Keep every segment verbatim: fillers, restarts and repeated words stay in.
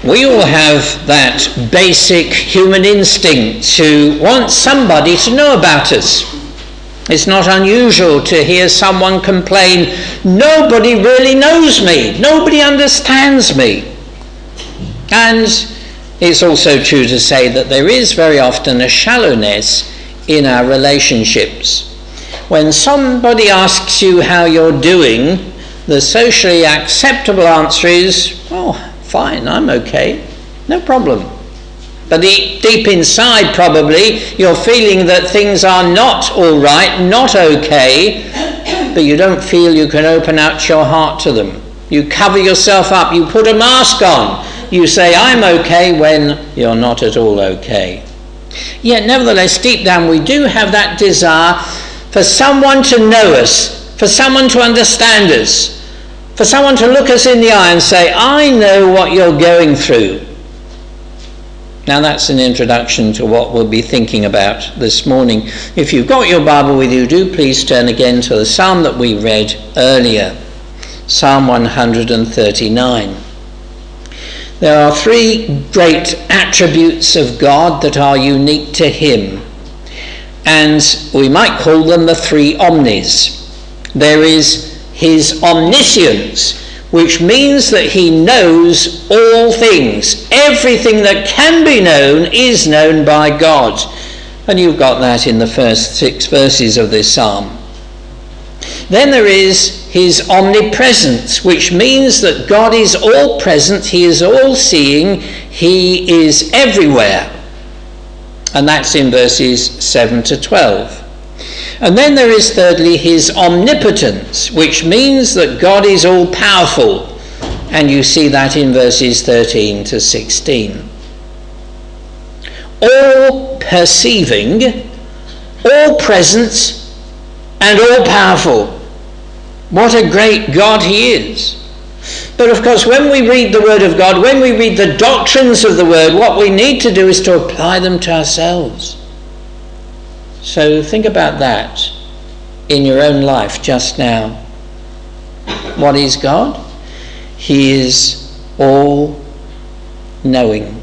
We all have that basic human instinct to want somebody to know about us. It's not unusual to hear someone complain, nobody really knows me, nobody understands me. And it's also true to say that there is very often a shallowness in our relationships. When somebody asks you how you're doing, the socially acceptable answer is, oh, fine, I'm okay, no problem. But deep inside, probably, you're feeling that things are not all right, not okay, but you don't feel you can open out your heart to them. You cover yourself up, you put a mask on, you say, I'm okay, when you're not at all okay. Yet, nevertheless, deep down, we do have that desire for someone to know us, for someone to understand us, for someone to look us in the eye and say, I know what you're going through. Now that's an introduction to what we'll be thinking about this morning. If you've got your Bible with you, do please turn again to the psalm that we read earlier, Psalm one thirty-nine. There are three great attributes of God that are unique to him, and we might call them the three omnis. There is his omniscience, which means that he knows all things. Everything that can be known is known by God. And you've got that in the first six verses of this psalm. Then there is his omnipresence, which means that God is all present, he is all seeing, he is everywhere. And that's in verses seven to twelve. And then there is thirdly his omnipotence, which means that God is all powerful. And you see that in verses thirteen to sixteen. All perceiving, all present, and all powerful. What a great God he is. But of course, when we read the Word of God, when we read the doctrines of the Word, what we need to do is to apply them to ourselves. So think about that in your own life just now. What is God? He is all-knowing.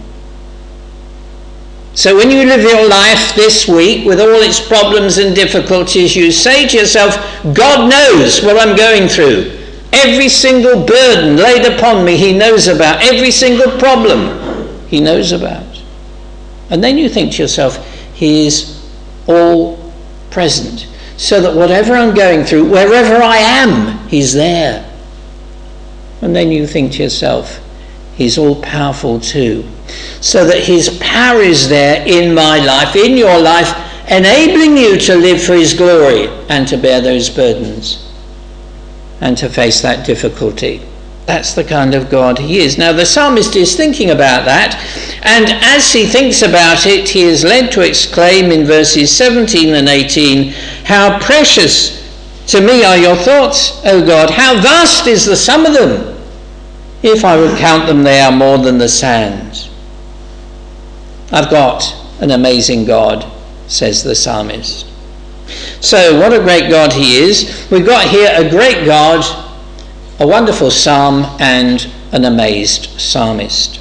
So when you live your life this week with all its problems and difficulties, you say to yourself, God knows what I'm going through. Every single burden laid upon me, he knows about. Every single problem, he knows about. And then you think to yourself, he is all present, so that whatever I'm going through, wherever I am, he's there. And then you think to yourself, he's all powerful too, so that his power is there in my life, in your life, enabling you to live for his glory and to bear those burdens and to face that difficulty. That's the kind of God he is. Now the psalmist is thinking about that, and as he thinks about it, he is led to exclaim in verses seventeen and eighteen, how precious to me are your thoughts, O God, how vast is the sum of them. If I would count them, they are more than the sand. I've got an amazing God, says the psalmist. So what a great God he is. We've got here a great God, a wonderful psalm, and an amazed psalmist.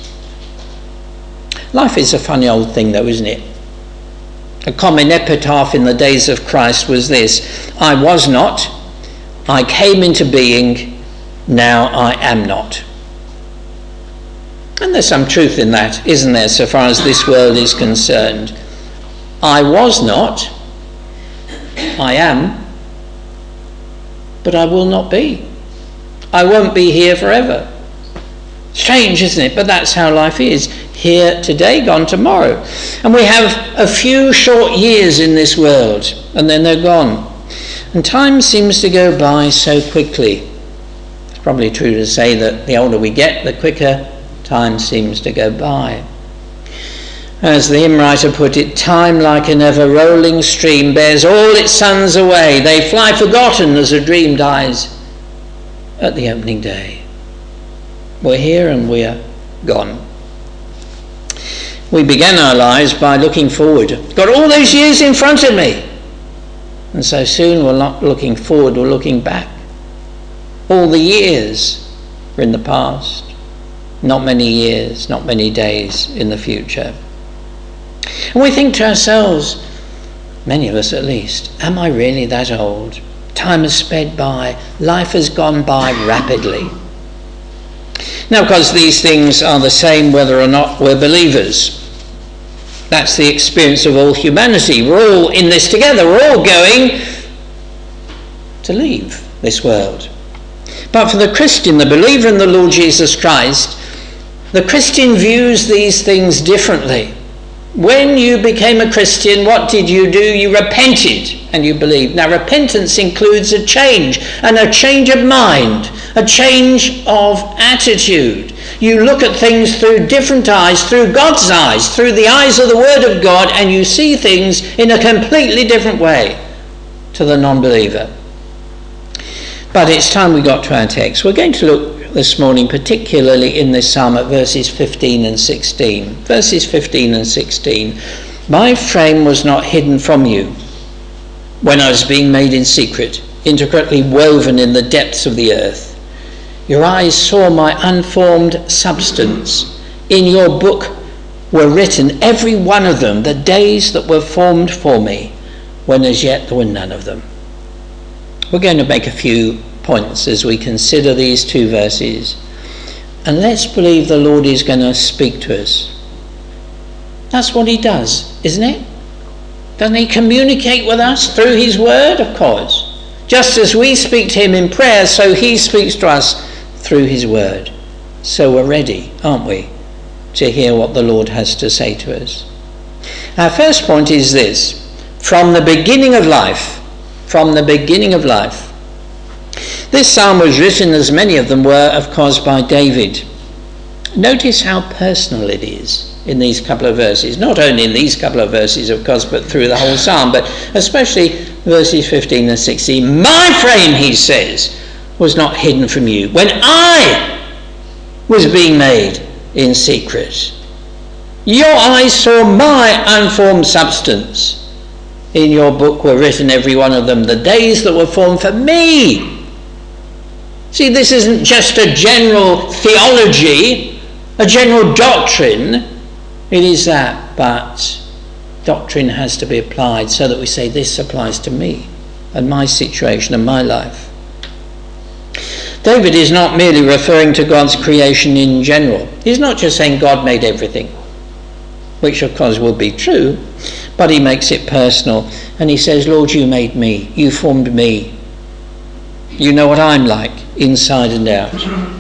Life is a funny old thing though, isn't it? A common epitaph in the days of Christ was this: I was not, I came into being, now I am not. And there's some truth in that, isn't there, so far as this world is concerned. I was not, I am, but I will not be. I won't be here forever. Strange, isn't it? But that's how life is. Here today, gone tomorrow. And we have a few short years in this world, and then they're gone. And time seems to go by so quickly. It's probably true to say that the older we get, the quicker time seems to go by. As the hymn writer put it, time like an ever-rolling stream bears all its sons away. They fly forgotten as a dream dies at the opening day. We're here and we're gone. We began our lives by looking forward. Got all those years in front of me. And so soon we're not looking forward, we're looking back. All the years are in the past. not many years, not many days in the future. And we think to ourselves, many of us at least, am I really that old? Time has sped by, life has gone by rapidly. Now, of course, these things are the same whether or not we're believers. That's the experience of all humanity. We're all in this together. We're all going to leave this world. But for the Christian, the believer in the Lord Jesus Christ, the Christian views these things differently. When you became a Christian, what did you do? You repented and you believed. Now, repentance includes a change, and a change of mind, a change of attitude. You look at things through different eyes, through God's eyes, through the eyes of the Word of God, and you see things in a completely different way to the non-believer. But it's time we got to our text. We're going to look this morning particularly in this psalm at verses fifteen and sixteen. Verses fifteen and sixteen. My frame was not hidden from you when I was being made in secret, intricately woven in the depths of the earth. Your eyes saw my unformed substance. In your book were written, every one of them, the days that were formed for me, when as yet there were none of them. We're going to make a few points as we consider these two verses, and let's believe the Lord is going to speak to us. That's what he does, isn't it? Doesn't he communicate with us through his word? Of course. Just as we speak to him in prayer, so he speaks to us through his word. So we're ready, aren't we, to hear what the Lord has to say to us. Our first point is this: from the beginning of life, from the beginning of life. This psalm was written, as many of them were, of course, by David. Notice how personal it is in these couple of verses. Not only in these couple of verses, of course, but through the whole psalm, but especially verses fifteen and sixteen. My frame, he says, was not hidden from you when I was being made in secret. Your eyes saw my unformed substance. In your book were written, every one of them, the days that were formed for me. See, this isn't just a general theology, a general doctrine. It is that, but doctrine has to be applied so that we say this applies to me and my situation and my life. David is not merely referring to God's creation in general. He's not just saying God made everything, which of course will be true, but he makes it personal, and he says, Lord, you made me, you formed me. You know what I'm like, inside and out.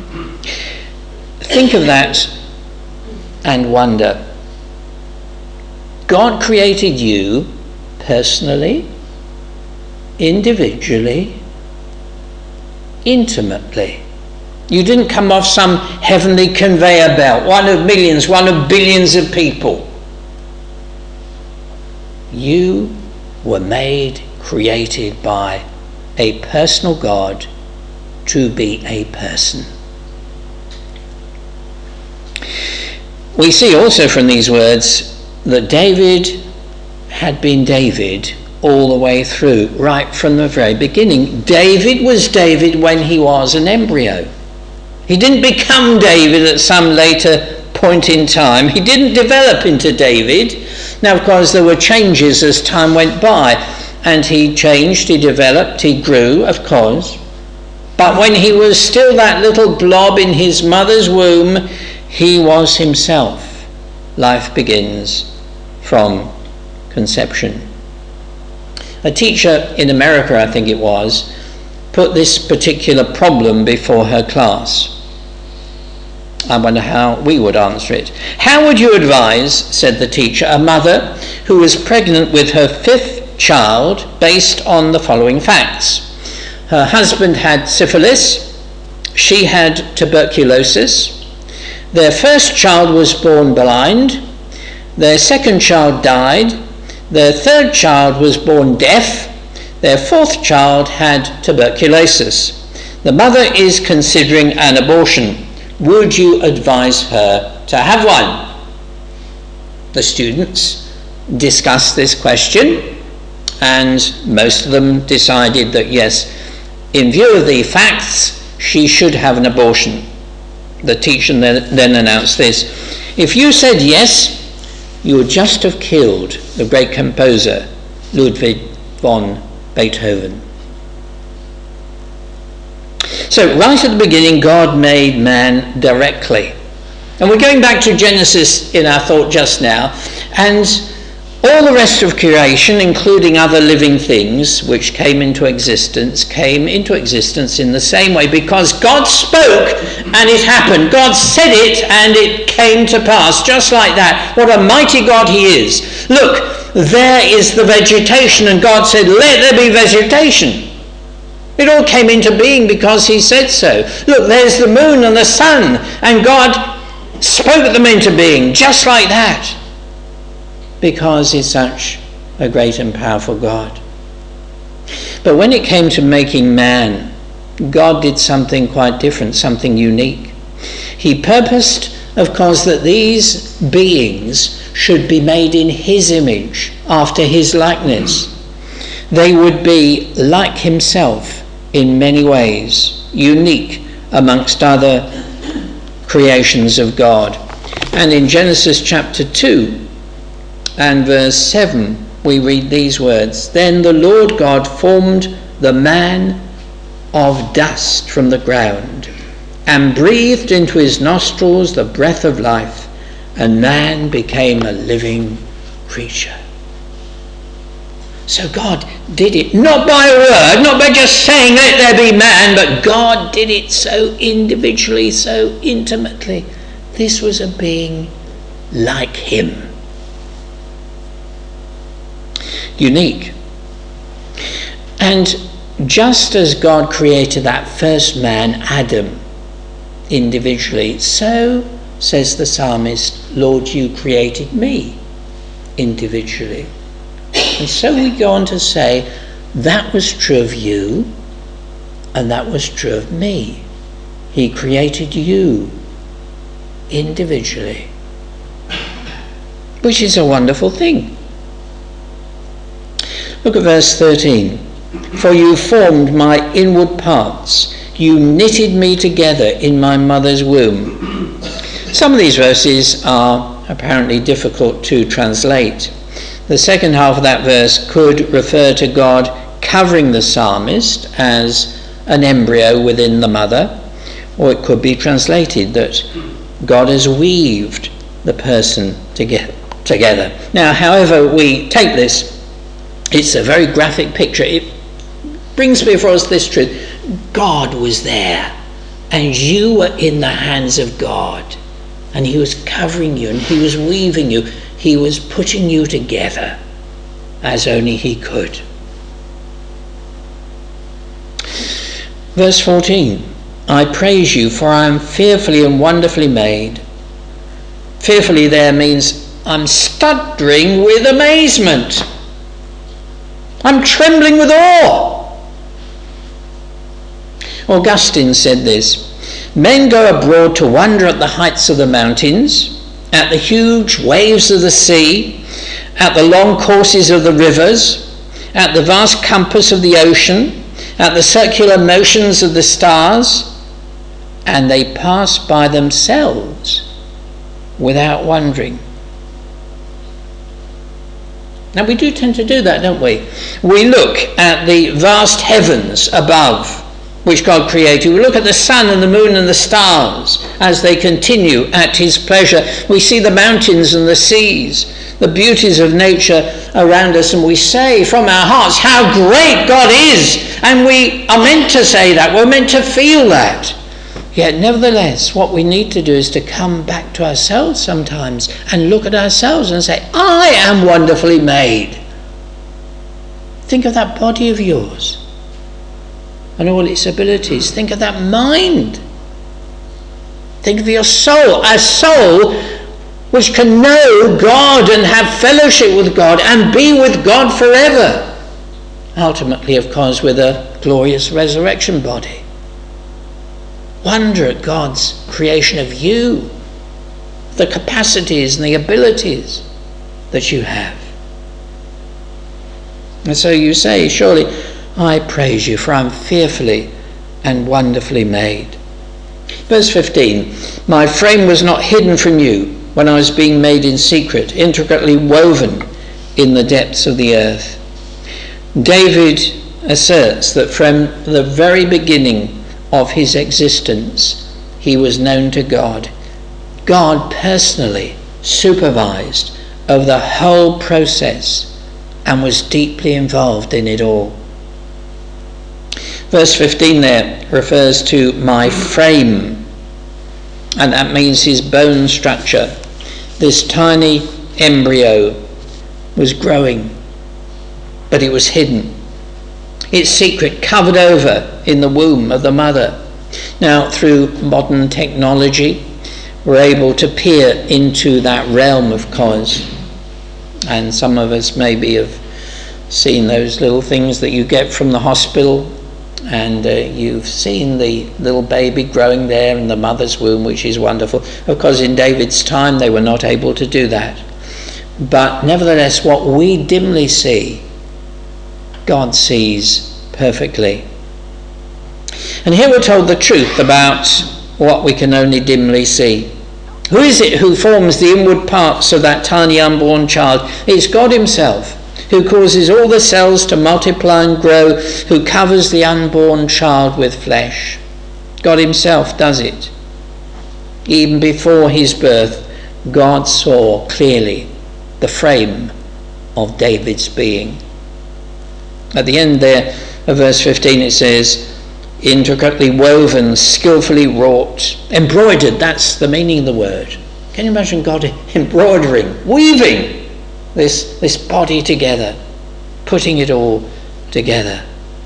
Think of that and wonder. God created you personally, individually, intimately. You didn't come off some heavenly conveyor belt, one of millions, one of billions of people. You were made, created by a personal God to be a person. We see also from these words that David had been David all the way through, right from the very beginning. David was David when he was an embryo. He didn't become David at some later point in time. He didn't develop into David. Now, of course, there were changes as time went by, and he changed, he developed, he grew, of course. But when he was still that little blob in his mother's womb, he was himself. Life begins from conception. A teacher in America, I think it was, put this particular problem before her class. I wonder how we would answer it. How would you advise, said the teacher, a mother who was pregnant with her fifth child based on the following facts? Her husband had syphilis, she had tuberculosis, their first child was born blind, their second child died, their third child was born deaf, their fourth child had tuberculosis. The mother is considering an abortion. Would you advise her to have one? The students discussed this question, and most of them decided that yes, in view of the facts, she should have an abortion. The teacher then, then announced this: if you said yes, you would just have killed the great composer Ludwig von Beethoven. So right at the beginning, God made man directly. And we're going back to Genesis in our thought just now, and all the rest of creation, including other living things which came into existence, came into existence in the same way, because God spoke and it happened. God said it and it came to pass, just like that. What a mighty God he is. Look, there is the vegetation, and God said, let there be vegetation. It all came into being because he said so. Look, there's the moon and the sun, and God spoke them into being, just like that, because he's such a great and powerful God. But when it came to making man, God did something quite different, something unique. He purposed, of course, that these beings should be made in his image, after his likeness. They would be like himself in many ways, unique amongst other creations of God. And in Genesis chapter two and verse seven, we read these words: then the Lord God formed the man of dust from the ground and breathed into his nostrils the breath of life, and man became a living creature. So God did it, not by a word, not by just saying let there be man, but God did it so individually, so intimately. This was a being like him. Unique. And just as God created that first man, Adam, individually, so, says the psalmist, Lord, you created me individually. And so we go on to say, that was true of you, and that was true of me. He created you individually, which is a wonderful thing. Look at verse thirteen. For you formed my inward parts. You knitted me together in my mother's womb. Some of these verses are apparently difficult to translate. The second half of that verse could refer to God covering the psalmist as an embryo within the mother, or it could be translated that God has weaved the person together. Now, however we take this, it's a very graphic picture. It brings before us this truth: God was there, and you were in the hands of God, and he was covering you, and he was weaving you. He was putting you together as only he could. Verse fourteen, I praise you, for I am fearfully and wonderfully made. Fearfully there means I'm stuttering with amazement. I'm trembling with awe. Augustine said this: men go abroad to wonder at the heights of the mountains, at the huge waves of the sea, at the long courses of the rivers, at the vast compass of the ocean, at the circular motions of the stars, and they pass by themselves without wondering. Now, we do tend to do that, don't we? We look at the vast heavens above, which God created. We look at the sun and the moon and the stars as they continue at his pleasure. We see the mountains and the seas, the beauties of nature around us, and we say from our hearts how great God is. And we are meant to say that. We're meant to feel that. Yet nevertheless, what we need to do is to come back to ourselves sometimes and look at ourselves and say, I am wonderfully made. Think of that body of yours and all its abilities. Think of that mind. Think of your soul, a soul which can know God and have fellowship with God and be with God forever. Ultimately, of course, with a glorious resurrection body. Wonder at God's creation of you, the capacities and the abilities that you have. And so you say, surely, I praise you, for I'm fearfully and wonderfully made. Verse fifteen, my frame was not hidden from you when I was being made in secret, intricately woven in the depths of the earth. David asserts that from the very beginning of his existence, he was known to God. God personally supervised over the whole process and was deeply involved in it all. Verse fifteen there refers to my frame, and that means his bone structure. This tiny embryo was growing, but it was hidden. Its secret covered over in the womb of the mother. Now, through modern technology, we're able to peer into that realm of cause. And some of us maybe have seen those little things that you get from the hospital, and uh, you've seen the little baby growing there in the mother's womb, which is wonderful. Of course, in David's time, they were not able to do that. But nevertheless, what we dimly see, God sees perfectly. And here we're told the truth about what we can only dimly see. Who is it who forms the inward parts of that tiny unborn child? It's God himself, who causes all the cells to multiply and grow, who covers the unborn child with flesh. God himself does it. Even before his birth, God saw clearly the frame of David's being. At the end there of verse fifteen it says, intricately woven, skillfully wrought, embroidered, that's the meaning of the word. Can you imagine God embroidering, weaving this, this body together, putting it all together?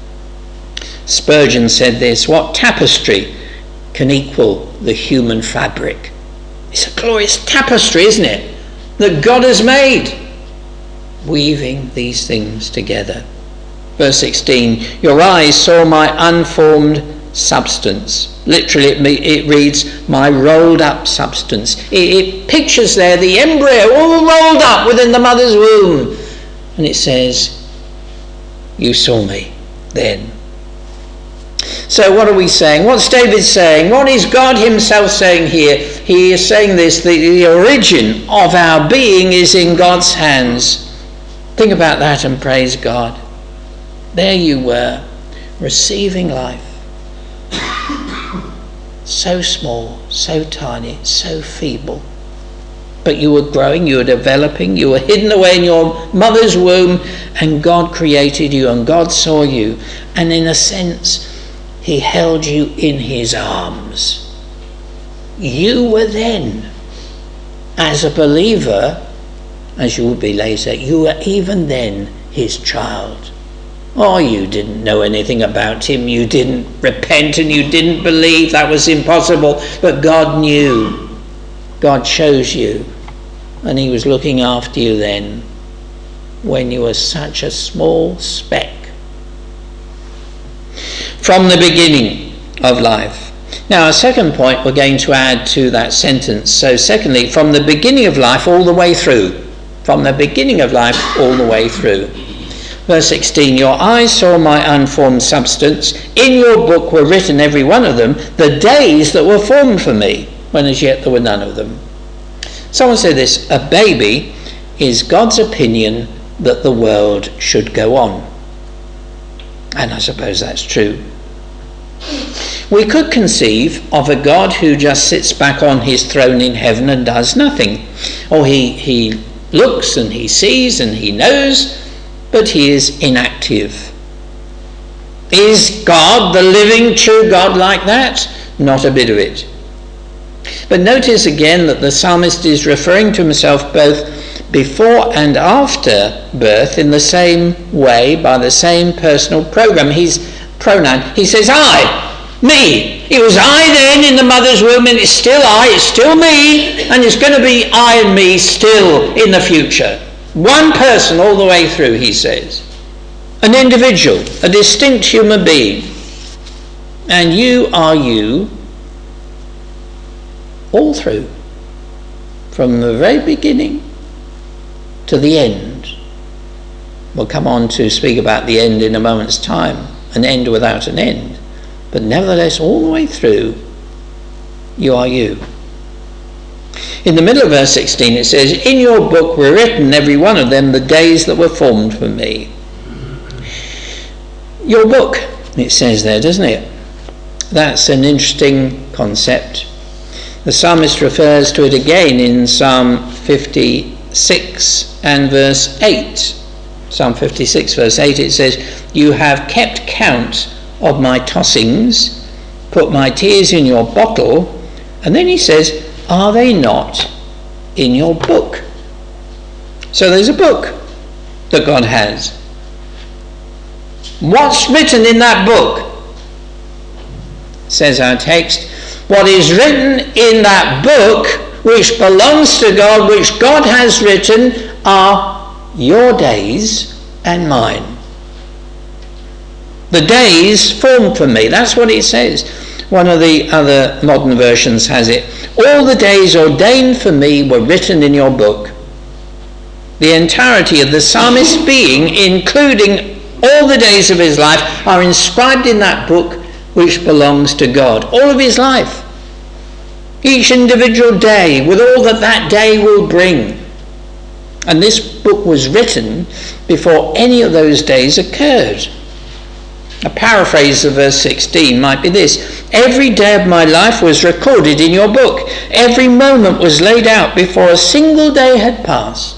Spurgeon said this, what tapestry can equal the human fabric? It's a glorious tapestry, isn't it, that God has made, weaving these things together. Verse sixteen, your eyes saw my unformed substance. Literally it, it reads, my rolled up substance. It, it pictures there the embryo all rolled up within the mother's womb. And it says, you saw me then. So what are we saying? What's David saying? What is God himself saying here? He is saying this, the, the origin of our being is in God's hands. Think about that and praise God. There you were, receiving life. So small, so tiny, so feeble. But you were growing, you were developing, you were hidden away in your mother's womb, and God created you and God saw you. And in a sense, he held you in his arms. You were then, as a believer, as you will be later, you were even then his child. Oh, you didn't know anything about him, you didn't repent and you didn't believe, that was impossible, but God knew. God chose you, and he was looking after you then, when you were such a small speck. From the beginning of life. Now, a second point we're going to add to that sentence. So secondly, from the beginning of life all the way through. From the beginning of life all the way through. Verse sixteen, your eyes saw my unformed substance. In your book were written, every one of them, the days that were formed for me, when as yet there were none of them. Someone said this, a baby is God's opinion that the world should go on. And I suppose that's true. We could conceive of a God who just sits back on his throne in heaven and does nothing. Or he, he looks and he sees and he knows, but he is inactive. Is God, the living, true God, like that? Not a bit of it. But notice again that the psalmist is referring to himself both before and after birth in the same way, by the same personal program. His pronoun, he says I, me. It was I then in the mother's womb, and it's still I, it's still me, and it's going to be I and me still in the future. One person all the way through, he says. An individual, a distinct human being. And you are you all through. From the very beginning to the end. We'll come on to speak about the end in a moment's time. An end without an end. But nevertheless, all the way through, you are you. In the middle of verse sixteen it says, in your book were written, every one of them, the days that were formed for me. Your book, it says there, doesn't it? That's an interesting concept. The psalmist refers to it again in Psalm fifty-six and verse eight. Psalm fifty-six verse eight, it says, you have kept count of my tossings, put my tears in your bottle, and then he says, are they not in your book? So there's a book that God has. What's written in that book? Says our text, what is written in that book which belongs to God, which God has written, are your days and mine. The days formed for me. That's what it says. One of the other modern versions has it, all the days ordained for me were written in your book. The entirety of the psalmist's being, including all the days of his life, are inscribed in that book which belongs to God. All of his life. Each individual day, with all that that day will bring. And this book was written before any of those days occurred. A paraphrase of verse sixteen might be this: every day of my life was recorded in your book. Every moment was laid out before a single day had passed.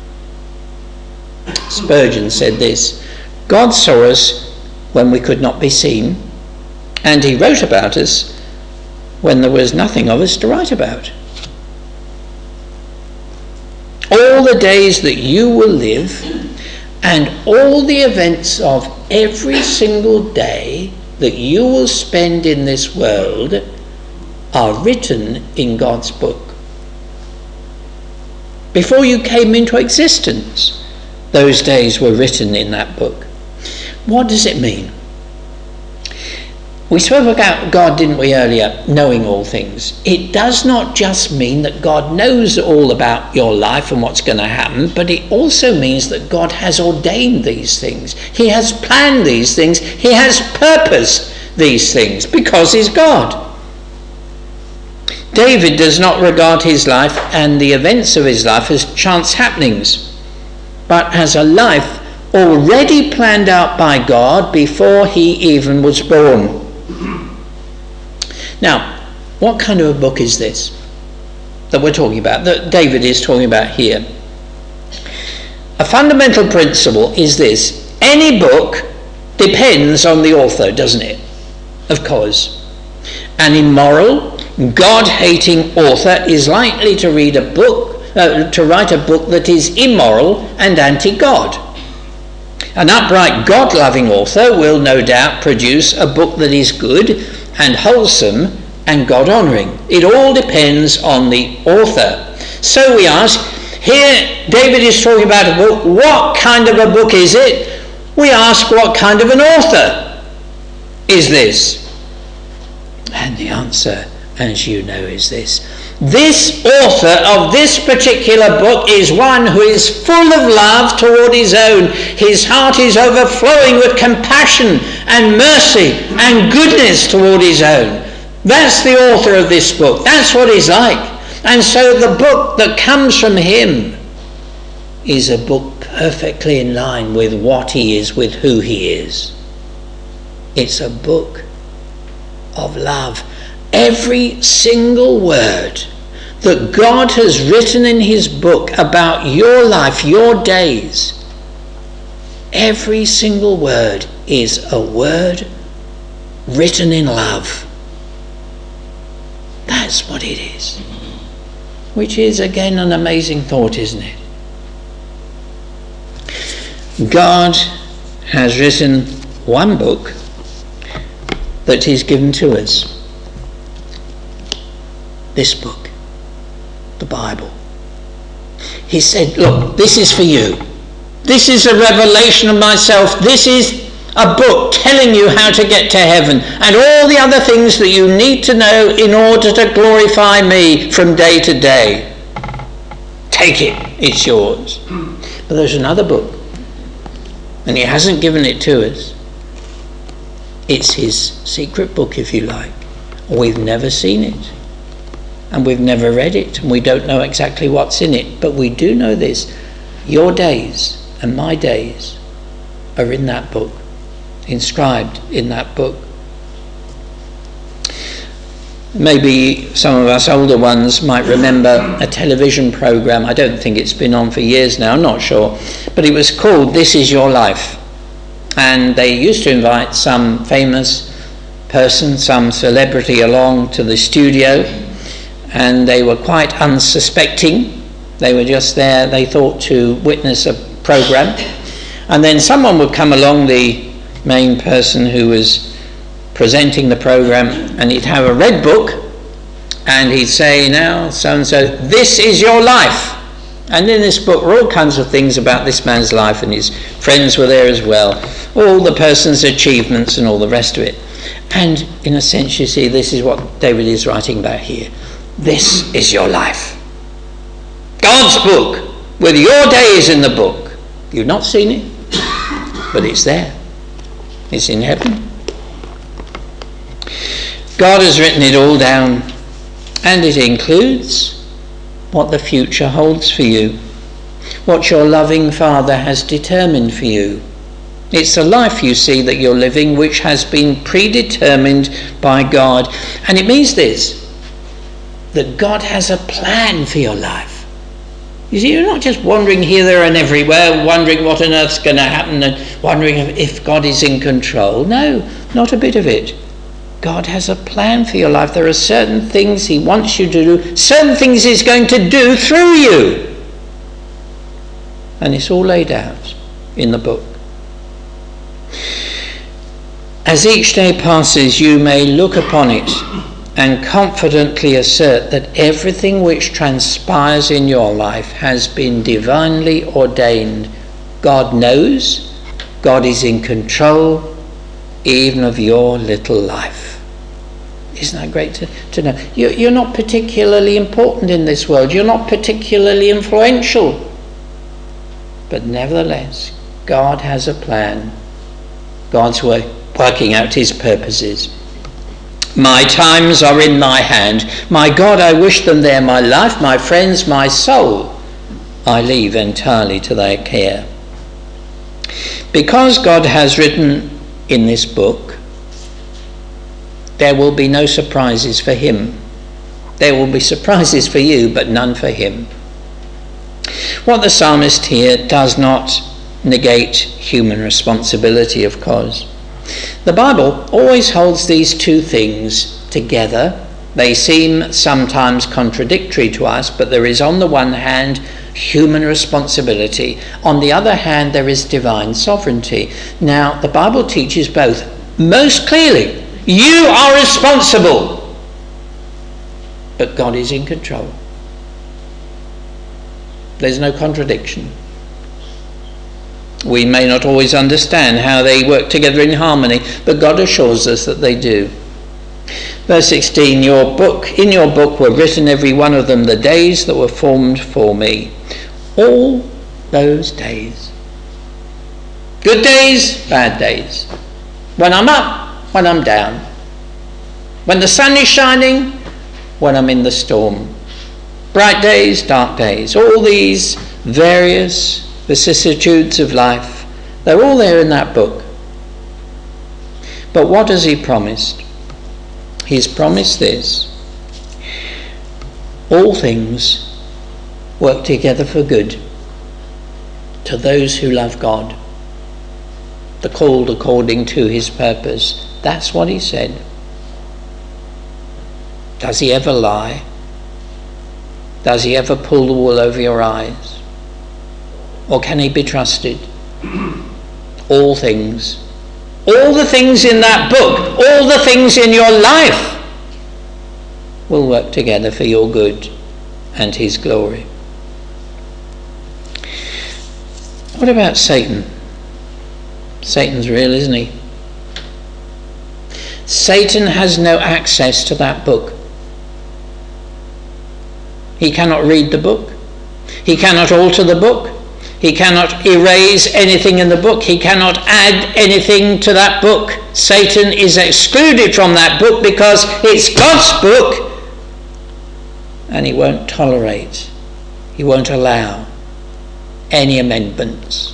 Spurgeon said this: God saw us when we could not be seen, and he wrote about us when there was nothing of us to write about. All the days that you will live and all the events of every single day that you will spend in this world are written in God's book. Before you came into existence, those days were written in that book. What does it mean? We spoke about God, didn't we, earlier, knowing all things. It does not just mean that God knows all about your life and what's going to happen, but it also means that God has ordained these things. He has planned these things. He has purposed these things because he's God. David does not regard his life and the events of his life as chance happenings, but as a life already planned out by God before he even was born. Now, what kind of a book is this that we're talking about, that David is talking about here? A fundamental principle is this: any book depends on the author, doesn't it? Of course. An immoral, God-hating author is likely to read a book, uh, to write a book that is immoral and anti-God. An upright, God-loving author will no doubt produce a book that is good and wholesome and God-honouring. It all depends on the author. So we ask, here David is talking about a book. What kind of a book is it? We ask, what kind of an author is this? And the answer, as you know, is this: this author of this particular book is one who is full of love toward his own. His heart is overflowing with compassion and mercy and goodness toward his own. That's the author of this book. That's what he's like. And so the book that comes from him is a book perfectly in line with what he is, with who he is. It's a book of love. Every single word that God has written in his book about your life, your days, every single word is a word written in love. That's what it is. Which is, again, an amazing thought, isn't it? God has written one book that he's given to us. This book, the Bible. He said, look, this is for you. This is a revelation of myself. This is a book telling you how to get to heaven and all the other things that you need to know in order to glorify me from day to day. Take it, it's yours. But there's another book, and he hasn't given it to us. It's his secret book, if you like. We've never seen it. and we've never read it, and we don't know exactly what's in it, but we do know this: your days and my days are in that book, inscribed in that book. Maybe some of us older ones might remember a television program. I don't think it's been on for years now, I'm not sure, but it was called This Is Your Life, and they used to invite some famous person, some celebrity along to the studio, and they were quite unsuspecting. They were just there, they thought, to witness a program, and then someone would come along, the main person who was presenting the program, and he'd have a red book, and he'd say, now so and so, this is your life. And in this book were all kinds of things about this man's life, and his friends were there as well, all the person's achievements and all the rest of it. And in a sense, you see, this is what David is writing about here. This is your life. God's book, with your days in the book. You've not seen it, but it's there. It's in heaven. God has written it all down, and it includes what the future holds for you, what your loving Father has determined for you. It's a life, you see, that you're living, which has been predetermined by God. And it means this, that God has a plan for your life. You see, you're not just wandering here, there and everywhere, wondering what on earth's going to happen and wondering if God is in control. No, not a bit of it. God has a plan for your life. There are certain things he wants you to do, certain things he's going to do through you. And it's all laid out in the book. As each day passes, you may look upon it and confidently assert that everything which transpires in your life has been divinely ordained. God knows, God is in control even of your little life. Isn't that great to, to know? You're, you're not particularly important in this world. You're not particularly influential. But nevertheless, God has a plan. God's work, working out his purposes. My times are in thy hand. My God, I wish them there. My life, my friends, my soul, I leave entirely to thy care. Because God has written in this book, there will be no surprises for him. There will be surprises for you, but none for him. What the psalmist here does not negate human responsibility, of course. The Bible always holds these two things together. They seem sometimes contradictory to us, but there is on the one hand human responsibility. On the other hand, there is divine sovereignty. Now, the Bible teaches both most clearly. You are responsible, but God is in control. There's no contradiction. We may not always understand how they work together in harmony, but God assures us that they do. Verse sixteen, your book, in your book were written every one of them the days that were formed for me. All those days. Good days, bad days. When I'm up, when I'm down. When the sun is shining, when I'm in the storm. Bright days, dark days. All these various vicissitudes of life, they're all there in that book. But what has he promised? He's promised this: all things work together for good to those who love God, the called according to his purpose. That's what he said. Does he ever lie? Does he ever pull the wool over your eyes? Or can he be trusted? All things, all the things in that book, all the things in your life will work together for your good and his glory. What about Satan? Satan's real, isn't he? Satan has no access to that book. He cannot read the book. He cannot alter the book. He cannot erase anything in the book. He cannot add anything to that book. Satan is excluded from that book because it's God's book, and he won't tolerate, he won't allow any amendments.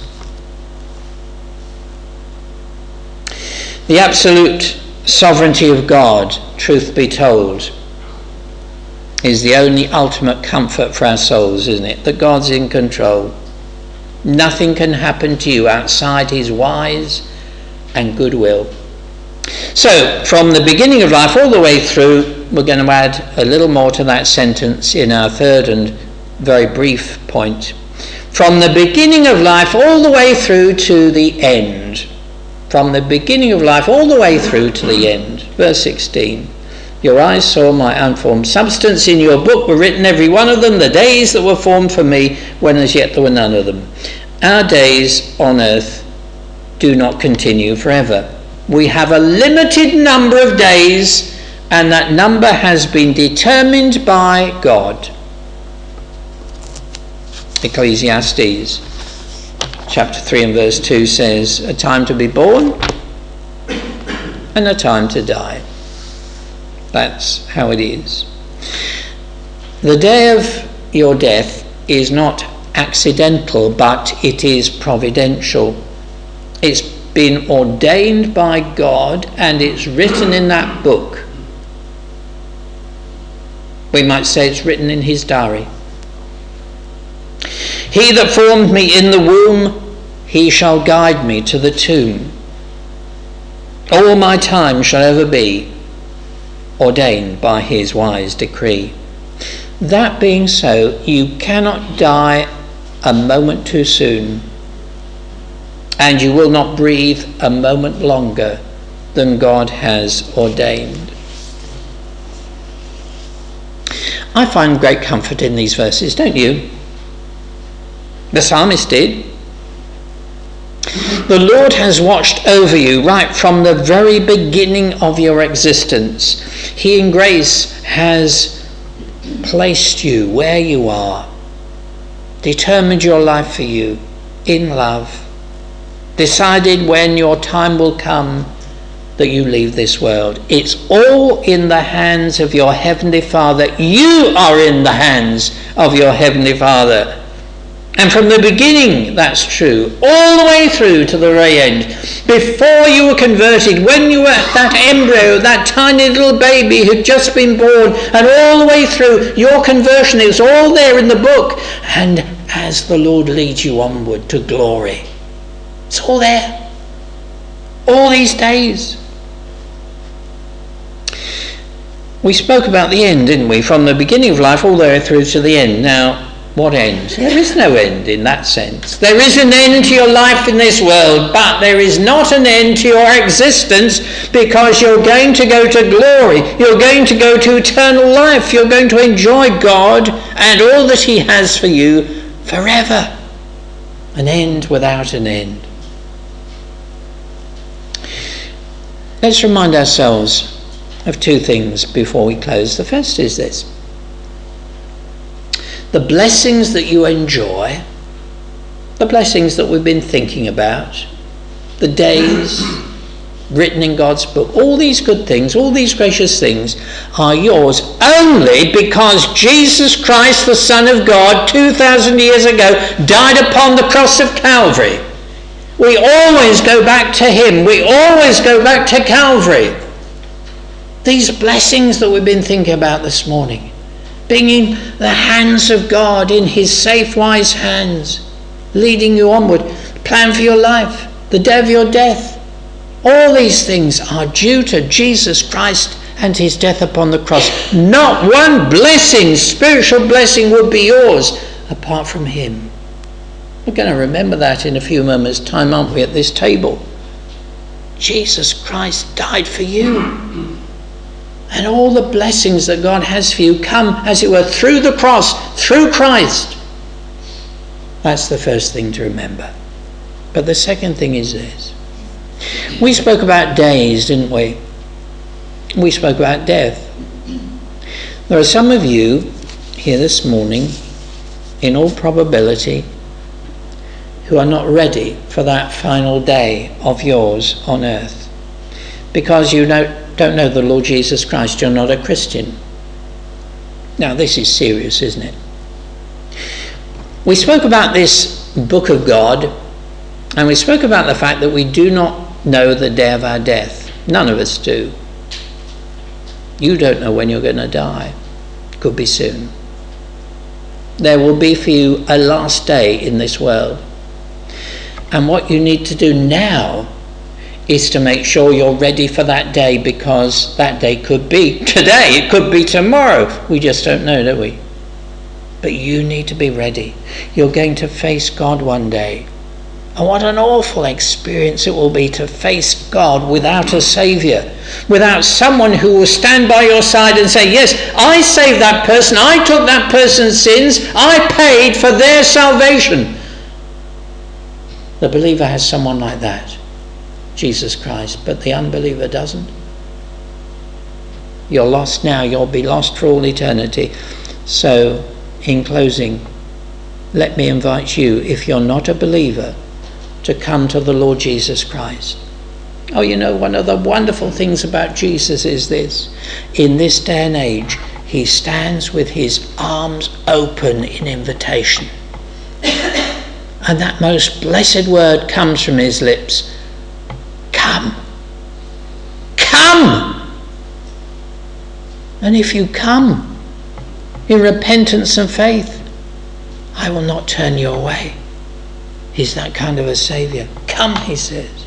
The absolute sovereignty of God, truth be told, is the only ultimate comfort for our souls, isn't it? That God's in control. Nothing can happen to you outside his wise and good will. So, from the beginning of life all the way through, we're going to add a little more to that sentence in our third and very brief point. From the beginning of life all the way through to the end. From the beginning of life all the way through to the end. Verse sixteen. Your eyes saw my unformed substance. In your book were written, every one of them, the days that were formed for me, when as yet there were none of them. Our days on earth do not continue forever. We have a limited number of days, and that number has been determined by God. Ecclesiastes chapter three and verse two says, a time to be born and a time to die. That's how it is. The day of your death is not accidental, but it is providential. It's been ordained by God, and it's written in that book. We might say it's written in his diary. He that formed me in the womb, he shall guide me to the tomb. All my time shall ever be ordained by his wise decree. That being so, you cannot die a moment too soon, and you will not breathe a moment longer than God has ordained. I find great comfort in these verses, don't you? The psalmist did. The Lord has watched over you right from the very beginning of your existence. He in grace has placed you where you are, determined your life for you in love, decided when your time will come that you leave this world. It's all in the hands of your Heavenly Father. You are in the hands of your Heavenly Father. And from the beginning, that's true, all the way through to the very end. Before you were converted, when you were that embryo, that tiny little baby who'd just been born, and all the way through your conversion, it was all there in the book. And as the Lord leads you onward to glory, it's all there. All these days. We spoke about the end, didn't we? From the beginning of life all the way through to the end. Now, what end? There is no end in that sense. There is an end to your life in this world, but there is not an end to your existence, because you're going to go to glory. You're going to go to eternal life. You're going to enjoy God and all that he has for you forever. An end without an end. Let's remind ourselves of two things before we close. The first is this. The blessings that you enjoy, the blessings that we've been thinking about, the days written in God's book, all these good things, all these gracious things are yours only because Jesus Christ, the Son of God, two thousand years ago, died upon the cross of Calvary. We always go back to him. We always go back to Calvary. These blessings that we've been thinking about this morning, being in the hands of God, in his safe, wise hands, leading you onward, plan for your life, the day of your death. All these things are due to Jesus Christ and his death upon the cross. Not one blessing, spiritual blessing, would be yours apart from him. We're going to remember that in a few moments' time, aren't we, at this table? Jesus Christ died for you. And all the blessings that God has for you come, as it were, through the cross, through Christ. That's the first thing to remember. But the second thing is this. We spoke about days, didn't we? We spoke about death. There are some of you here this morning, in all probability, who are not ready for that final day of yours on earth. Because you know don't know the Lord Jesus Christ, you're not a Christian. Now, this is serious, isn't it? We spoke about this book of God, and we spoke about the fact that we do not know the day of our death. None of us do. You don't know when you're going to die. Could be soon. There will be for you a last day in this world. And what you need to do now is to make sure you're ready for that day, because that day could be today, it could be tomorrow. We just don't know, do we? But you need to be ready. You're going to face God one day. And what an awful experience it will be to face God without a saviour, without someone who will stand by your side and say, yes, I saved that person, I took that person's sins, I paid for their salvation. The believer has someone like that, Jesus Christ, but the unbeliever doesn't. You're lost now, you'll be lost for all eternity. So, in closing, let me invite you, if you're not a believer, to come to the Lord Jesus Christ. Oh, you know, one of the wonderful things about Jesus is this. In this day and age, he stands with his arms open in invitation. And that most blessed word comes from his lips. Come. Come. And if you come in repentance and faith, I will not turn you away. He's that kind of a saviour. Come, he says.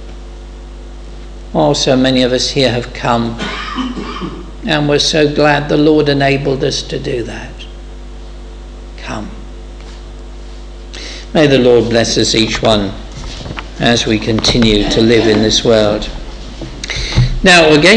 Oh, so many of us here have come, and we're so glad the Lord enabled us to do that. Come. May the Lord bless us each one as we continue to live in this world. Now, again,